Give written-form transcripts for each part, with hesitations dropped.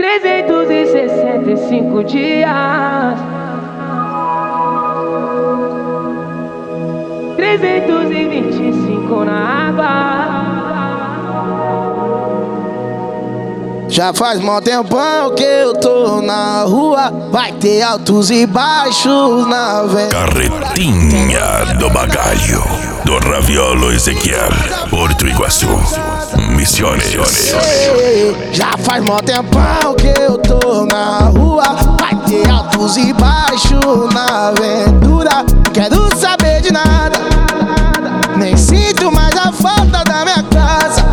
365 dias, 325 na água. Já faz mó tempão que eu tô na rua. Vai ter altos e baixos na aventura. Carretinha do Bagalho, do Raviolo Ezequiel, Porto Iguaçu, Missões. Já faz mó tempão que eu tô na rua. Vai ter altos e baixos na aventura. Quero saber de nada, nem sinto mais a falta da minha casa.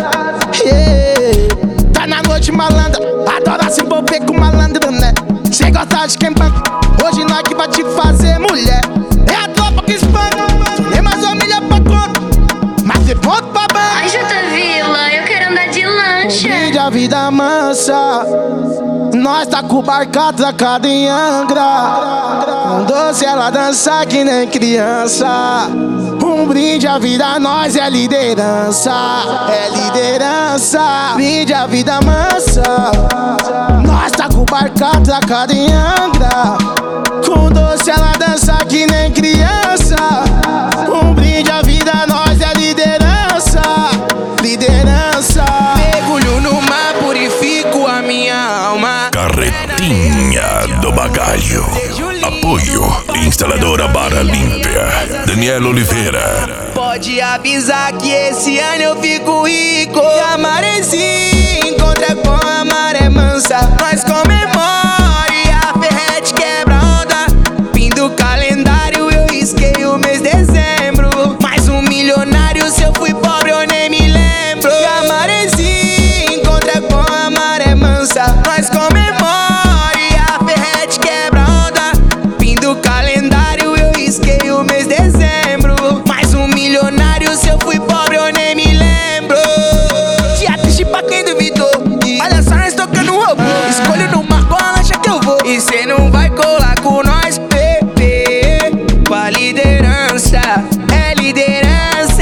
Tá na noite malandra, adora se envolver com malandro, né? Cê gosta de quem banca, hoje nós que vai te fazer mulher. É a tropa que espanca, nem mais família pra conta, mas tem ponto pra banca. Ai, Jota Vila, eu quero andar de lancha. Brinde a vida mansa, nós tá com o barco atracado em Angra. Com doce ela dança que nem criança. Um brinde à vida, nós é liderança. É liderança. Brinde a vida mansa, nós tá com o barco atracado em Angra. Com doce ela dança que nem criança. Um brinde à vida, nós é liderança. Liderança. Mergulho no mar, purifico a minha alma. Carretinha do Bagalho. Apoio Instaladora Barra Límpia, Daniel Oliveira. Pode avisar que esse ano eu fico rico. E a maresia encontra com a maré mansa. Nós comemore, a ferrete quebra onda. Fim do calendário, eu risquei o mês de dezembro. Mais um milionário, se eu fui pobre eu nem me lembro. E a maresia encontra com a maré mansa. Nós comemore, a ferrete quebra onda. Fim do calendário, eu risquei o mês de dezembro. Mais um milionário, se eu fui pobre eu nem me lembro. Dia triste pra quem duvidou. Olha só nós tocando robô. Escolho numa boa lancha que eu vou. E cê não vai colar com nós, bebê. Com a liderança, é liderança.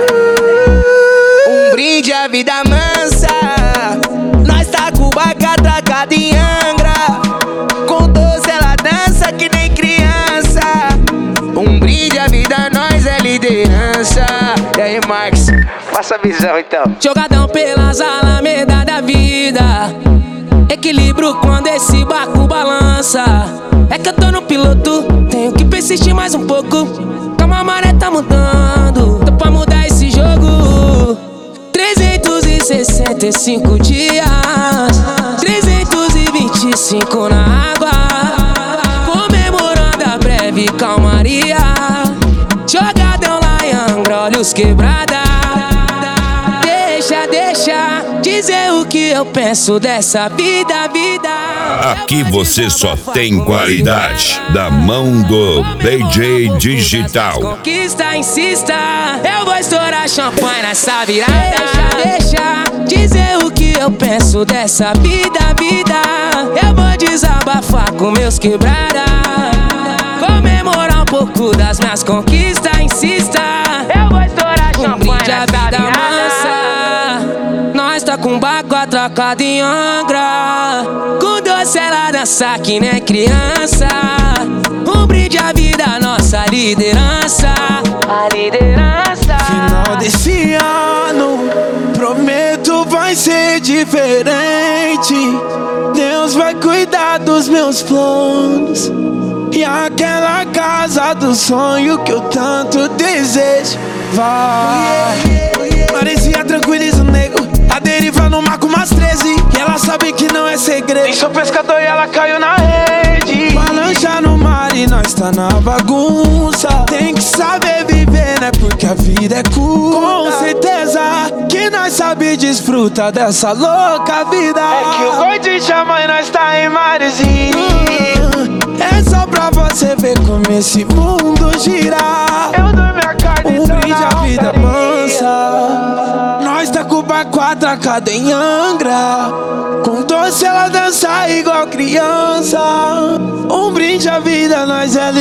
Um brinde à vida mansa. Nós tá com o barco atracado em Angra. Com doce ela dança que nem criança. Um brinde à vida, nós é liderança. E aí, Marcos, passa a visão então. Jogadão pelas alamedas da vida, equilíbrio quando esse barco balança. É que eu tô no piloto, tenho que persistir mais um pouco. Calma, a maré tá mudando, tô pra mudar esse jogo. 365 dias, 325 na água. Comemorando a breve calmaria. Jogadão lá em Angra, olhos quebrada. Deixa dizer o que eu penso dessa vida. Aqui você só tem qualidade, da mão do DJ Digital. Conquista, insista, eu vou estourar champanhe nessa virada. Deixa dizer o que eu penso dessa vida. Eu vou desabafar com meus quebrada. Comemorar um pouco das minhas conquistas, insista. Eu vou estourar champanhe nessa virada. Nós tá com o barco atracado em Angra. Com doce ela dança que nem criança. Um brinde à vida, nossa liderança. A liderança. Final desse ano, prometo vai ser diferente. Deus vai cuidar dos meus planos. E aquela casa do sonho que eu tanto desejo vai. Maresia tranquiliza o nego, a deriva no mar com umas 13. E ela sabe que não é segredo. Nem sou pescador e ela caiu na rede. Balança no mar e nós tá na bagunça. Tem que saber viver, né? Porque a vida é curta. Com certeza que nós sabe desfrutar dessa louca vida. É que o goi te chama e nós tá em Maresia. É só pra você ver como esse mundo gira. Eu dou minha carne, um brinde à vida mansa. Nós tá com o barco atracado em Angra. Com doce ela dança igual criança. Um brinde à vida, nós é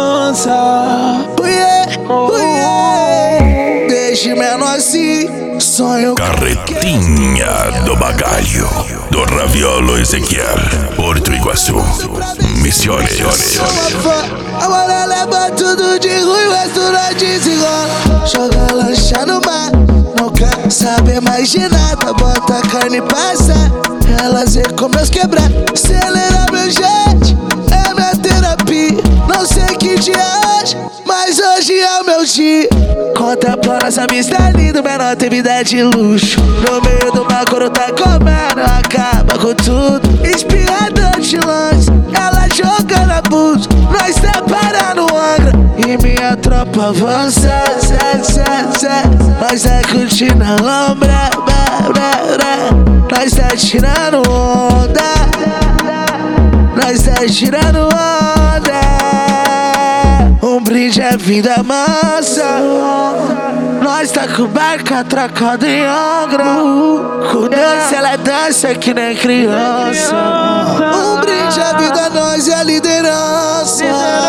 liderança. Deixe menor assim, sonho. Carretinha do Bagalho, do Raviolo Ezequiel, Porto Iguaçu, Missões. Agora leva tudo de ruim, o resto nós desenrola. Joga lancha no mar, não quer saber mais de nada. Bota a carne e passa, elas vê como meus quebrar. Acelera meu jet, é minha terapia. Não sei que dia é hoje, mas hoje é o meu dia. Conta pra nossa vista linda, menor tem vida de luxo. No meio do mar, quando tá comendo, acaba com tudo. Inspirador de lanche, ela jogando abuso. Nós tá parando Angra e minha tropa avança. Nós tá curtindo a lombra, nós tá tirando onda, nós tá tirando onda. Um brinde é vida mansa. Nós tá com barca atracada em Angra. Com dança ela dança que nem criança. Um brinde é vida, nós é a liderança.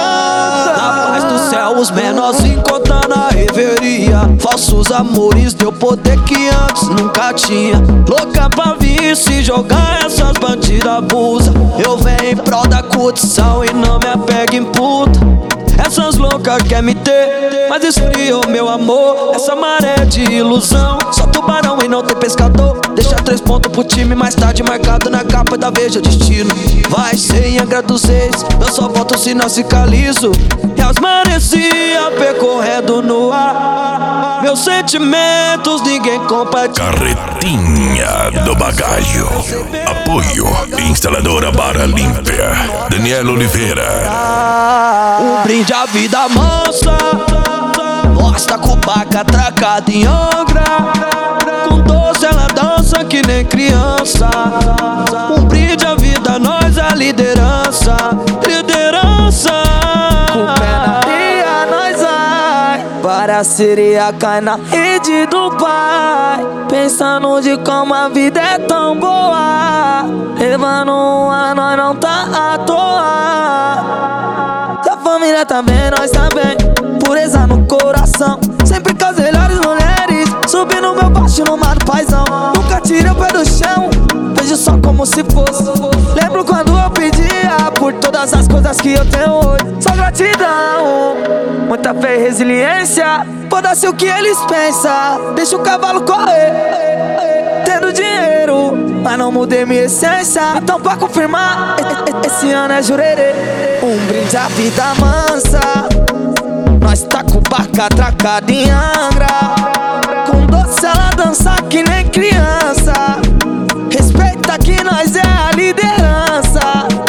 Na paz do céu os menorzinhos contando a reveria. Falsos amores deu poder que antes nunca tinha. Louca pra vir se jogar essas bandidas abusa. Eu venho em prol da curtição e não me apego em puta. Essas loucas quer me ter, mas esfriou meu amor. Essa maré de ilusão, só tubarão e não tem pescador. Deixa 3 pontos pro time, mais tarde marcado na capa da Veja Destino. Vai ser em Angra dos Reis, eu só volto se não ficar liso. E as maresia percorrendo no ar. Meus sentimentos ninguém compartilha. Carretinha do Bagalho. Apoio Instaladora Barra Límpia, Daniel Oliveira. Um brinde à vida mansa. Nós tá com barca atracada em Angra. Com doce ela dança que nem criança. Um brinde à vida, nós é a liderança. Liderança. Com pé na areia nós vai. Para a sereia cai na rede do pai. Pensando de como a vida é tão boa. Levando a nós não tá à toa. Família também, nós também. Pureza no coração, sempre com as melhores mulheres. Subindo meu baixo no mar do paizão. Nunca tirei o pé do chão, vejo só como se fosse. Lembro quando eu pedia por todas as coisas que eu tenho hoje. Só gratidão, muita fé e resiliência. Foda-se o que eles pensam, deixa o cavalo correr. Tendo dinheiro, mas não mudei minha essência. Então pra confirmar, esse ano é jurerê. Um brinde à vida mansa. Nós tá com barca atracada em Angra. Com doce ela dança que nem criança. Respeita que nós é a liderança.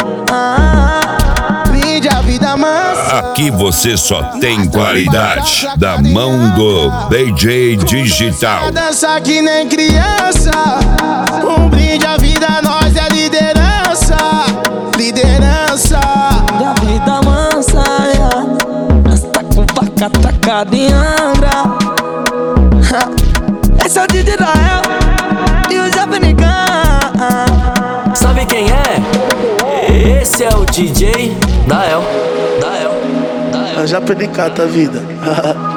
Brinde à vida mansa. Aqui você só tem qualidade da mão do DJ Digital. Dança que nem criança. Um brinde à vida, nós é liderança. Liderança. Da vida mansa, yeah. Nós tá com vaca atracada em Angra. Esse é o DJ Dael e o Japanican. Sabe quem é? Esse é o DJ Dael. É o Japanican da vida.